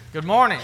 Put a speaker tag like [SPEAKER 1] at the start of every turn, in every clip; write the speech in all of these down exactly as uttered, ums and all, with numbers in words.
[SPEAKER 1] Good morning.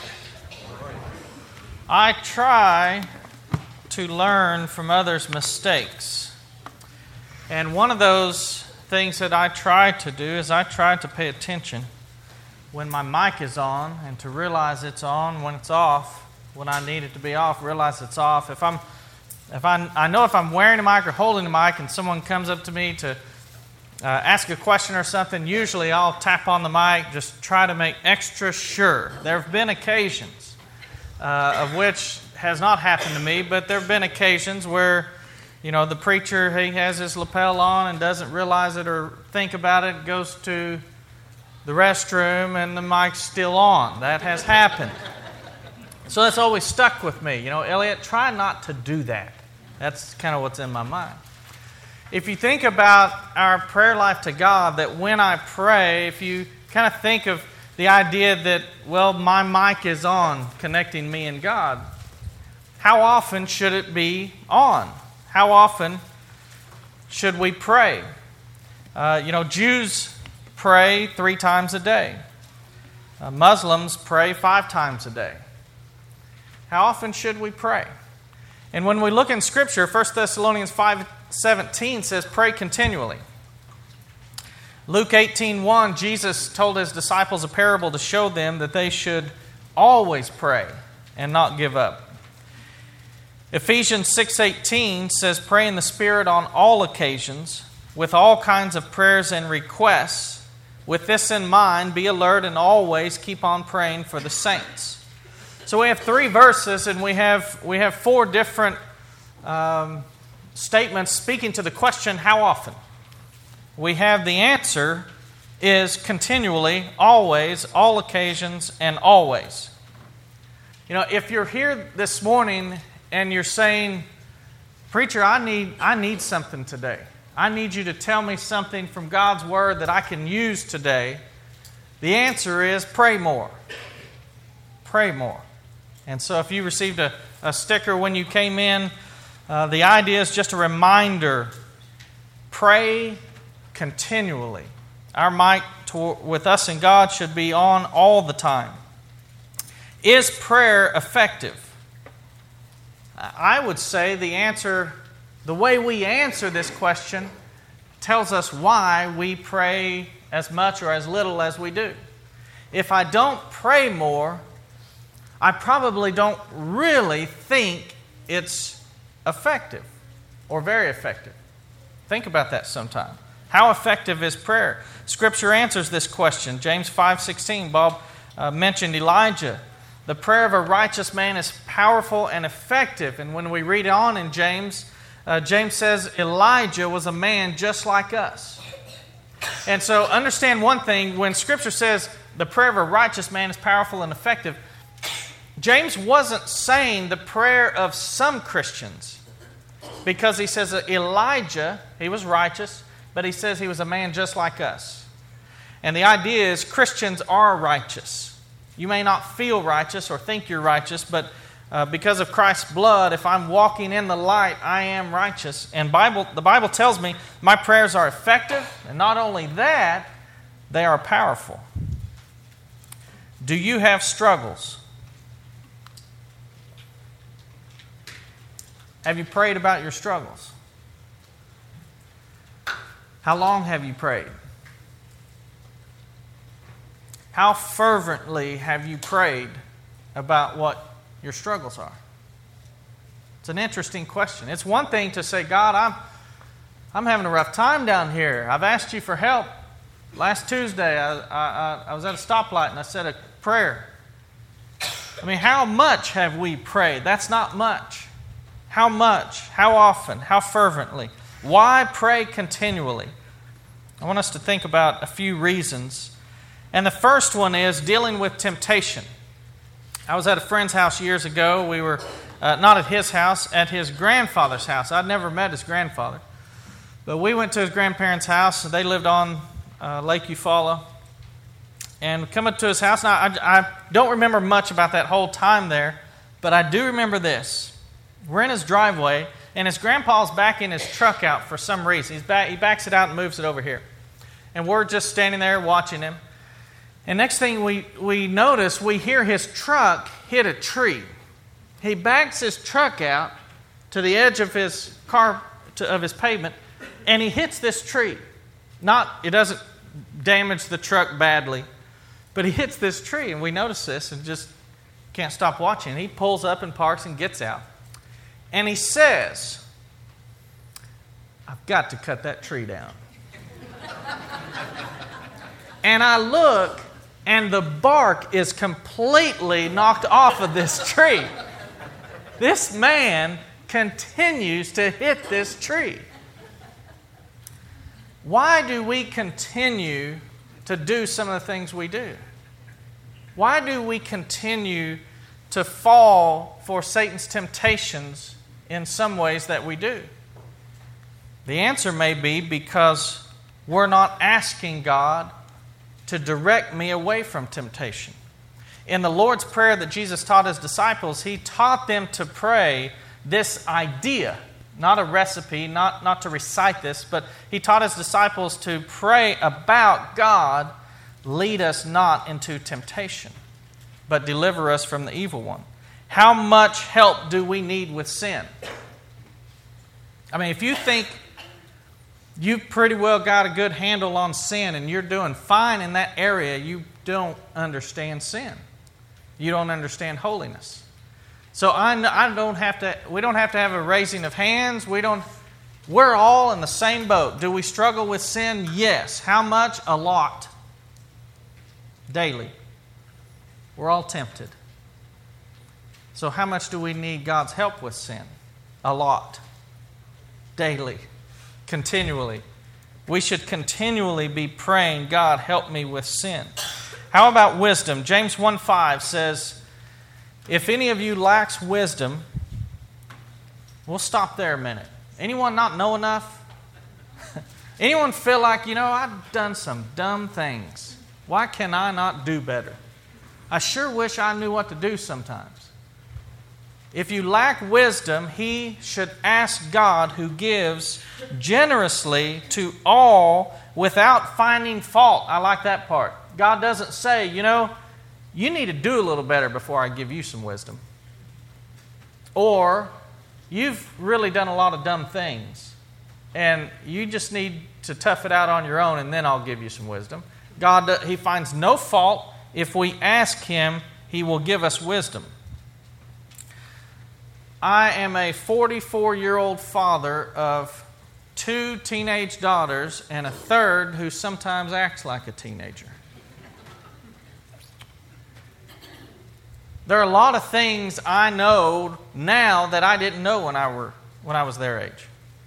[SPEAKER 1] I try to learn from others' mistakes. And one of those things that I try to do is I try to pay attention when my mic is on and to realize it's on, when it's off, when I need it to be off, realize it's off. If I'm, if I, I know if I'm wearing a mic or holding a mic and someone comes up to me to uh, ask a question or something, usually I'll tap on the mic, just try to make extra sure. There have been occasions uh, of which has not happened to me, but there have been occasions where, you know, the preacher, he has his lapel on and doesn't realize it or think about it, goes to the restroom and the mic's still on. That has happened. So that's always stuck with me. You know, Elliot, try not to do that. That's kind of what's in my mind. If you think about our prayer life to God, that when I pray, if you kind of think of the idea that, well, my mic is on, connecting me and God, how often should it be on? How often should we pray? Uh, you know, Jews pray three times a day. Uh, Muslims pray five times a day. How often should we pray? And when we look in Scripture, First Thessalonians five seventeen says, pray continually. Luke eighteen one, Jesus told His disciples a parable to show them that they should always pray and not give up. Ephesians six eighteen says, pray in the Spirit on all occasions, with all kinds of prayers and requests. With this in mind, be alert and always keep on praying for the saints. So we have three verses, and we have we have four different um, statements speaking to the question, how often? We have the answer is continually, always, all occasions, and always. You know, if you're here this morning and you're saying, preacher, I need I need something today. I need you to tell me something from God's Word that I can use today. The answer is pray more. Pray more. And so if you received a, a sticker when you came in, uh, the idea is just a reminder. Pray continually. Our mic to, with us and God should be on all the time. Is prayer effective? I would say the answer, the way we answer this question tells us why we pray as much or as little as we do. If I don't pray more, I probably don't really think it's effective or very effective. Think about that sometime. How effective is prayer? Scripture answers this question. James five sixteen, Bob uh, mentioned Elijah. The prayer of a righteous man is powerful and effective. And when we read on in James, uh, James says Elijah was a man just like us. And so understand one thing, when Scripture says the prayer of a righteous man is powerful and effective, James wasn't saying the prayer of some Christians, because he says that Elijah, he was righteous, but he says he was a man just like us. And the idea is Christians are righteous. You may not feel righteous or think you're righteous, but uh, because of Christ's blood, if I'm walking in the light, I am righteous. And Bible, the Bible tells me my prayers are effective, and not only that, they are powerful. Do you have struggles? Have you prayed about your struggles? How long have you prayed? How fervently have you prayed about what your struggles are? It's an interesting question. It's one thing to say, God, I'm, I'm having a rough time down here. I've asked you for help. Last Tuesday, I, I, I was at a stoplight and I said a prayer. I mean, how much have we prayed? That's not much. How much? How often? How fervently? Why pray continually? I want us to think about a few reasons. And the first one is dealing with temptation. I was at a friend's house years ago. We were uh, not at his house, at his grandfather's house. I'd never met his grandfather. But we went to his grandparents' house. They lived on uh, Lake Eufaula. And coming to his house, now I, I don't remember much about that whole time there, but I do remember this. We're in his driveway, and his grandpa's backing his truck out for some reason. He's back, he backs it out and moves it over here. And we're just standing there watching him. And next thing we, we notice, we hear his truck hit a tree. He backs his truck out to the edge of his car, to, of his pavement, and he hits this tree. Not, it doesn't damage the truck badly, but he hits this tree, and we notice this and just can't stop watching. He pulls up and parks and gets out. And he says, I've got to cut that tree down. And I look, and the bark is completely knocked off of this tree. This man continues to hit this tree. Why do we continue to do some of the things we do? Why do we continue to fall for Satan's temptations in some ways that we do? The answer may be because we're not asking God to direct me away from temptation. In the Lord's Prayer that Jesus taught His disciples, He taught them to pray this idea, not a recipe, not, not to recite this, but He taught His disciples to pray about God, lead us not into temptation, but deliver us from the evil one. How much help do we need with sin? I mean, if you think you've pretty well got a good handle on sin and you're doing fine in that area, you don't understand sin. You don't understand holiness. So I, I don't have to. We don't have to have a raising of hands. We don't. We're all in the same boat. Do we struggle with sin? Yes. How much? A lot. Daily. We're all tempted. So how much do we need God's help with sin? A lot. Daily. Continually. We should continually be praying, God, help me with sin. How about wisdom? James one five says, if any of you lacks wisdom, we'll stop there a minute. Anyone not know enough? Anyone feel like, you know, I've done some dumb things. Why can I not do better? I sure wish I knew what to do sometimes. If you lack wisdom, he should ask God, who gives generously to all without finding fault. I like that part. God doesn't say, you know, you need to do a little better before I give you some wisdom. Or, you've really done a lot of dumb things, and you just need to tough it out on your own, and then I'll give you some wisdom. God, He finds no fault. If we ask Him, He will give us wisdom. I am a forty-four-year-old father of two teenage daughters and a third who sometimes acts like a teenager. There are a lot of things I know now that I didn't know when I were when I was their age.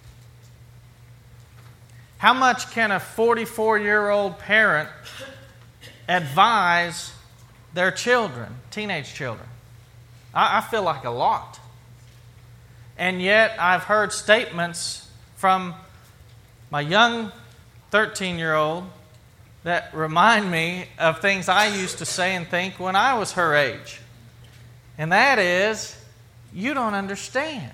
[SPEAKER 1] How much can a forty-four-year-old parent advise their children, teenage children? I, I feel like a lot. And yet I've heard statements from my young thirteen-year-old that remind me of things I used to say and think when I was her age. And that is, you don't understand.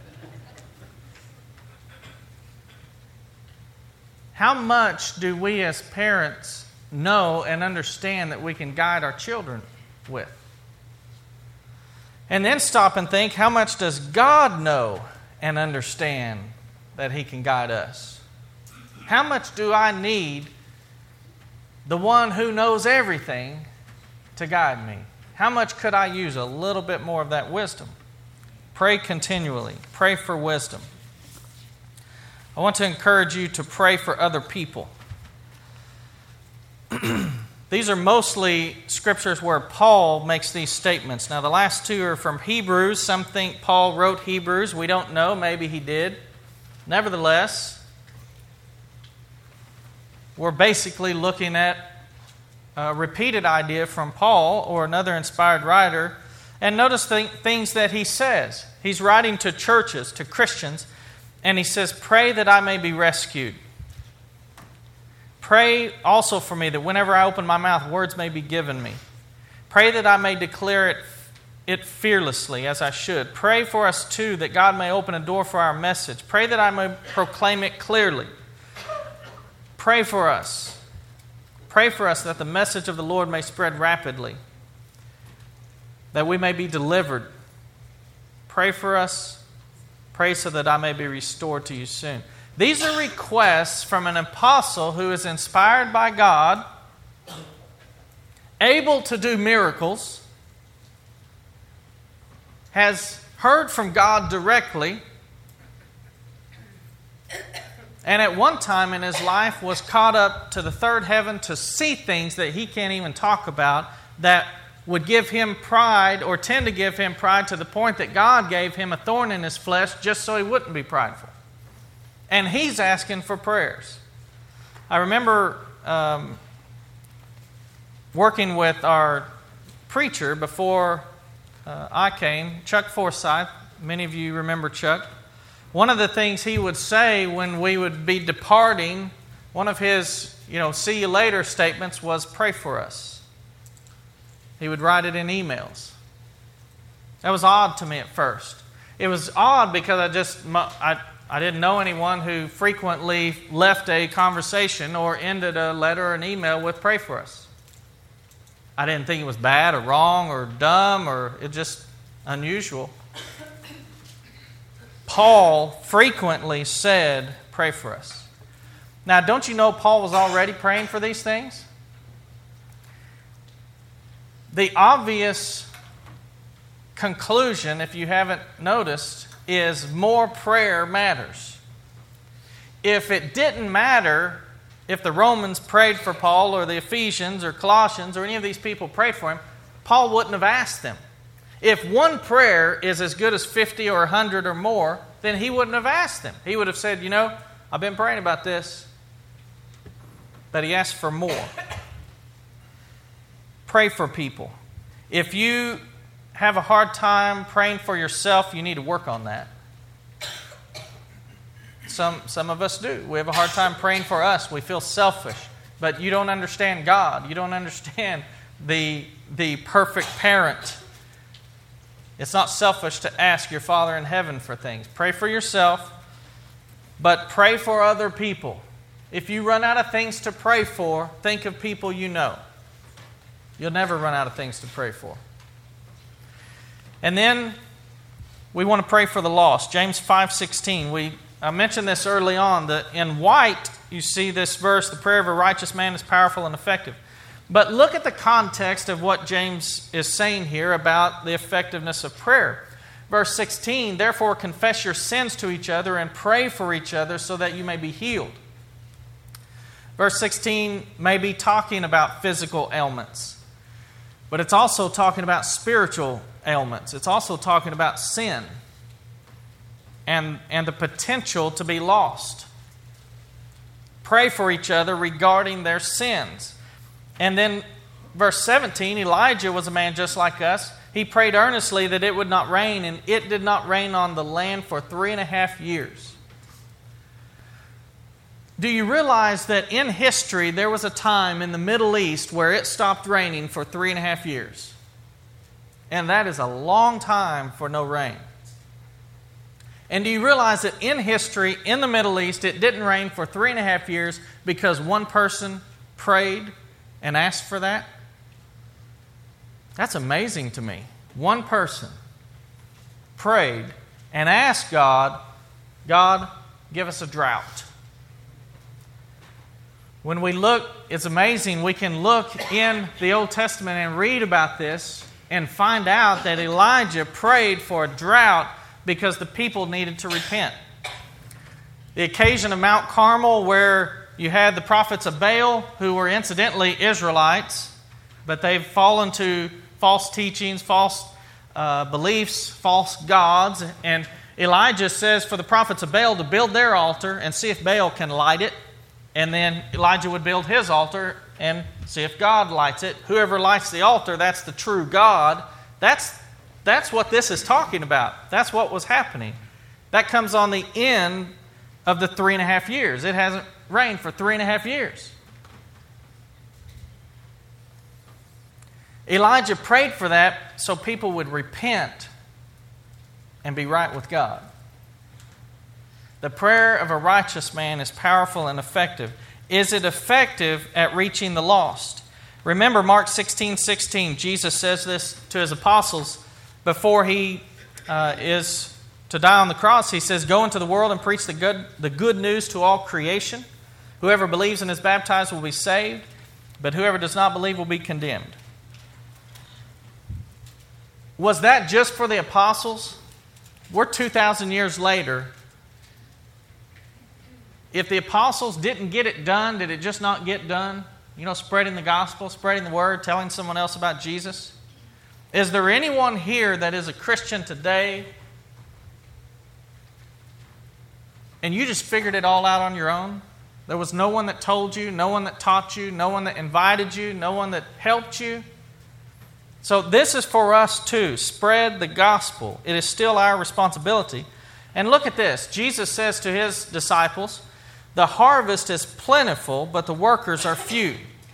[SPEAKER 1] How much do we as parents know and understand that we can guide our children with? And then stop and think, how much does God know and understand that He can guide us? How much do I need the one who knows everything to guide me? How much could I use a little bit more of that wisdom? Pray continually. Pray for wisdom. I want to encourage you to pray for other people. These are mostly scriptures where Paul makes these statements. Now, the last two are from Hebrews. Some think Paul wrote Hebrews. We don't know. Maybe he did. Nevertheless, we're basically looking at a repeated idea from Paul or another inspired writer. And notice the things that he says. He's writing to churches, to Christians, and he says, pray that I may be rescued. Pray also for me that whenever I open my mouth, words may be given me. Pray that I may declare it, it fearlessly as I should. Pray for us too that God may open a door for our message. Pray that I may proclaim it clearly. Pray for us. Pray for us that the message of the Lord may spread rapidly, that we may be delivered. Pray for us. Pray so that I may be restored to you soon. These are requests from an apostle who is inspired by God, able to do miracles, has heard from God directly, and at one time in his life was caught up to the third heaven to see things that he can't even talk about that would give him pride or tend to give him pride to the point that God gave him a thorn in his flesh just so he wouldn't be prideful. And he's asking for prayers. I remember um, working with our preacher before uh, I came, Chuck Forsyth. Many of you remember Chuck. One of the things he would say when we would be departing, one of his, you know, see you later statements was, pray for us. He would write it in emails. That was odd to me at first. It was odd because I just, I, I didn't know anyone who frequently left a conversation or ended a letter or an email with pray for us. I didn't think it was bad or wrong or dumb or it just unusual. Paul frequently said, pray for us. Now, don't you know Paul was already praying for these things? The obvious conclusion, if you haven't noticed, is more prayer matters. If it didn't matter if the Romans prayed for Paul or the Ephesians or Colossians or any of these people prayed for him, Paul wouldn't have asked them. If one prayer is as good as fifty or one hundred or more, then he wouldn't have asked them. He would have said, you know, I've been praying about this. But he asked for more. Pray for people. If you have a hard time praying for yourself, you need to work on that. Some, some of us do. We have a hard time praying for us. We feel selfish. But you don't understand God. You don't understand the, the perfect parent. It's not selfish to ask your Father in heaven for things. Pray for yourself, but pray for other people. If you run out of things to pray for, think of people you know. You'll never run out of things to pray for. And then we want to pray for the lost. James five sixteen. We I mentioned this early on, that in white you see this verse, the prayer of a righteous man is powerful and effective. But look at the context of what James is saying here about the effectiveness of prayer. Verse sixteen, therefore confess your sins to each other and pray for each other so that you may be healed. Verse sixteen may be talking about physical ailments, but it's also talking about spiritual ailments. It's also talking about sin and, and the potential to be lost. Pray for each other regarding their sins. And then verse seventeen, Elijah was a man just like us. He prayed earnestly that it would not rain, and it did not rain on the land for three and a half years. Do you realize that in history there was a time in the Middle East where it stopped raining for three and a half years? And that is a long time for no rain. And do you realize that in history, in the Middle East, it didn't rain for three and a half years because one person prayed and asked for that? That's amazing to me. One person prayed and asked God, God, give us a drought. When we look, it's amazing, we can look in the Old Testament and read about this and find out that Elijah prayed for a drought because the people needed to repent. The occasion of Mount Carmel, where you had the prophets of Baal, who were incidentally Israelites, but they've fallen to false teachings, false uh, beliefs, false gods. And Elijah says for the prophets of Baal to build their altar and see if Baal can light it. And then Elijah would build his altar and see if God lights it. Whoever lights the altar, that's the true God. That's, that's what this is talking about. That's what was happening. That comes on the end of the three and a half years. It hasn't rained for three and a half years. Elijah prayed for that so people would repent and be right with God. The prayer of a righteous man is powerful and effective. Is it effective at reaching the lost? Remember Mark sixteen sixteen. Jesus says this to his apostles before he uh, is to die on the cross. He says, "Go into the world and preach the good, the good news to all creation. Whoever believes and is baptized will be saved, but whoever does not believe will be condemned." Was that just for the apostles? We're two thousand years later. If the apostles didn't get it done, did it just not get done? You know, spreading the gospel, spreading the word, telling someone else about Jesus. Is there anyone here that is a Christian today and you just figured it all out on your own? There was no one that told you, no one that taught you, no one that invited you, no one that helped you. So this is for us too. Spread the gospel. It is still our responsibility. And look at this. Jesus says to his disciples, "The harvest is plentiful, but the workers are few."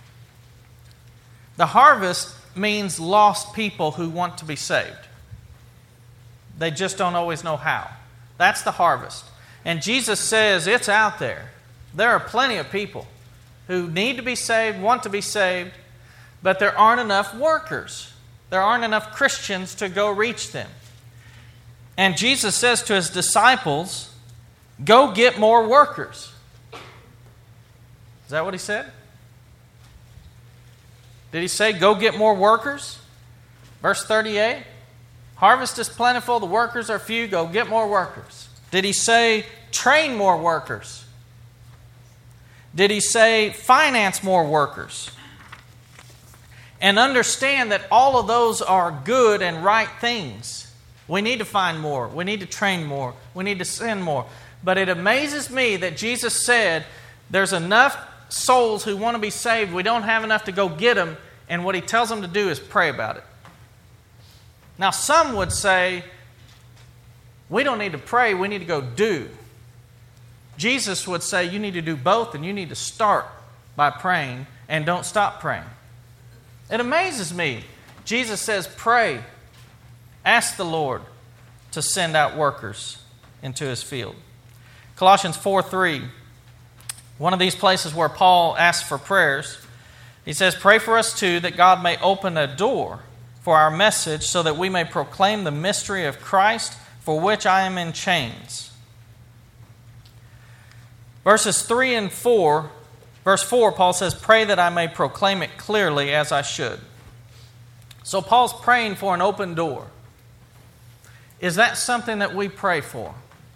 [SPEAKER 1] The harvest means lost people who want to be saved. They just don't always know how. That's the harvest. And Jesus says it's out there. There are plenty of people who need to be saved, want to be saved, but there aren't enough workers. There aren't enough Christians to go reach them. And Jesus says to his disciples, "Go get more workers." Is that what he said? Did he say, "Go get more workers"? Verse thirty-eight, "Harvest is plentiful, the workers are few, go get more workers." Did he say, "Train more workers"? Did he say, "Finance more workers"? And understand that all of those are good and right things. We need to find more. We need to train more. We need to send more. But it amazes me that Jesus said there's enough souls who want to be saved. We don't have enough to go get them. And what he tells them to do is pray about it. Now, some would say, we don't need to pray. We need to go do. Jesus would say you need to do both, and you need to start by praying and don't stop praying. It amazes me. Jesus says, pray. Ask the Lord to send out workers into his field. Colossians four three, one of these places where Paul asks for prayers, he says, "Pray for us too, that God may open a door for our message, so that we may proclaim the mystery of Christ, for which I am in chains." Verses three and four, verse four, Paul says, "Pray that I may proclaim it clearly as I should." So Paul's praying for an open door. Is that something that we pray for?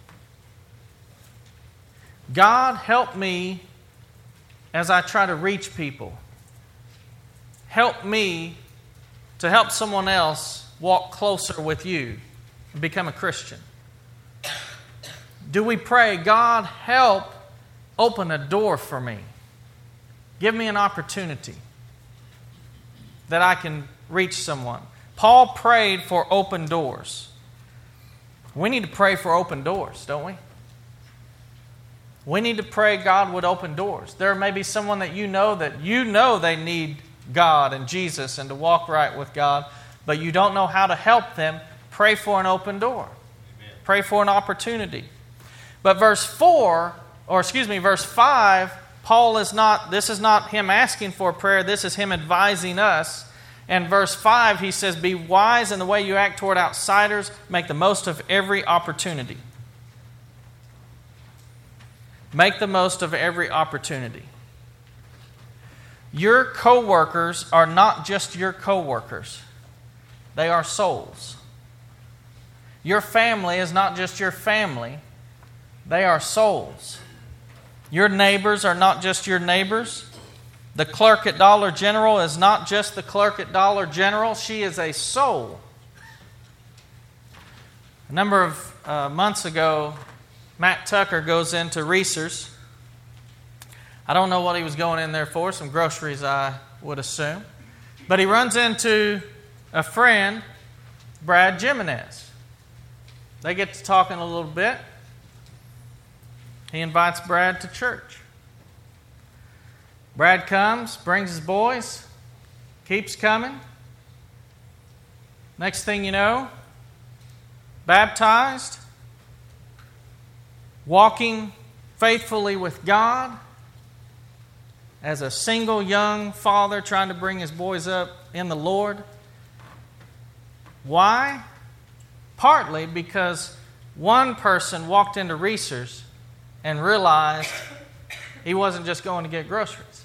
[SPEAKER 1] God, help me as I try to reach people. Help me to help someone else walk closer with you and become a Christian. Do we pray, God, help open a door for me? Give me an opportunity that I can reach someone. Paul prayed for open doors. We need to pray for open doors, don't we? We need to pray God would open doors. There may be someone that you know that you know they need God and Jesus and to walk right with God, but you don't know how to help them. Pray for an open door. Amen. Pray for an opportunity. But verse four, or excuse me, verse five, Paul is not, this is not him asking for a prayer, this is him advising us. And verse five, he says, "Be wise in the way you act toward outsiders. Make the most of every opportunity." Make the most of every opportunity. Your co-workers are not just your co-workers. They are souls. Your family is not just your family. They are souls. Your neighbors are not just your neighbors. The clerk at Dollar General is not just the clerk at Dollar General. She is a soul. A number of uh, months ago, Matt Tucker goes into Reese's. I don't know what he was going in there for, some groceries I would assume. But he runs into a friend, Brad Jimenez. They get to talking a little bit. He invites Brad to church. Brad comes, brings his boys, keeps coming. Next thing you know, baptized, walking faithfully with God, as a single young father trying to bring his boys up in the Lord. Why? Partly because one person walked into Reese's and realized he wasn't just going to get groceries.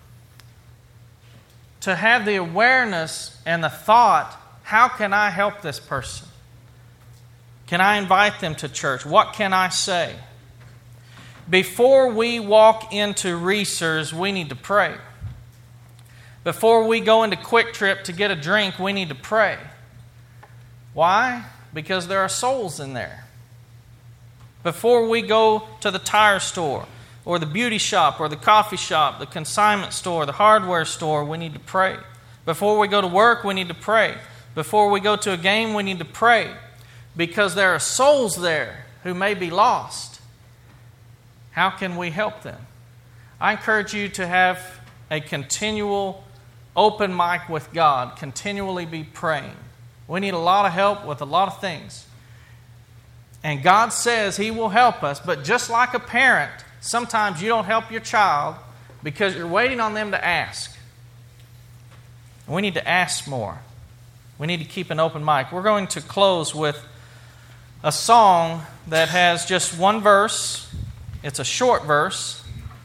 [SPEAKER 1] To have the awareness and the thought, how can I help this person? Can I invite them to church? What can I say? Before we walk into Reese's, we need to pray. Before we go into Quick Trip to get a drink, we need to pray. Why? Because there are souls in there. Before we go to the tire store, or the beauty shop, or the coffee shop, the consignment store, the hardware store, we need to pray. Before we go to work, we need to pray. Before we go to a game, we need to pray. Because there are souls there who may be lost. How can we help them? I encourage you to have a continual open mic with God, continually be praying. We need a lot of help with a lot of things. And God says He will help us, but just like a parent, sometimes you don't help your child because you're waiting on them to ask. We need to ask more. We need to keep an open mic. We're going to close with a song that has just one verse. It's a short verse,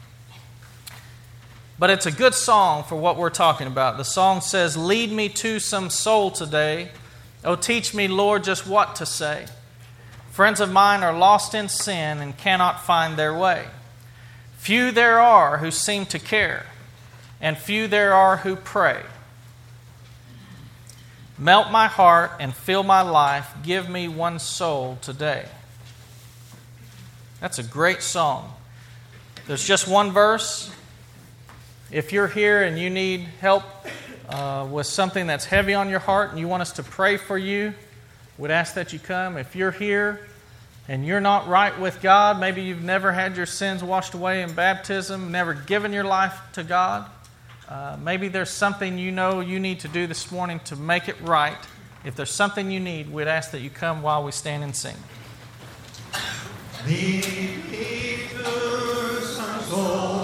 [SPEAKER 1] but it's a good song for what we're talking about. The song says, "Lead me to some soul today. Oh, teach me, Lord, just what to say. Friends of mine are lost in sin and cannot find their way. Few there are who seem to care, and few there are who pray. Melt my heart and fill my life. Give me one soul today." That's a great song. There's just one verse. If you're here and you need help uh, with something that's heavy on your heart and you want us to pray for you, we'd ask that you come. If you're here and you're not right with God, maybe you've never had your sins washed away in baptism, never given your life to God, uh, maybe there's something you know you need to do this morning to make it right. If there's something you need, we'd ask that you come while we stand and sing.
[SPEAKER 2] Lead me to some soul.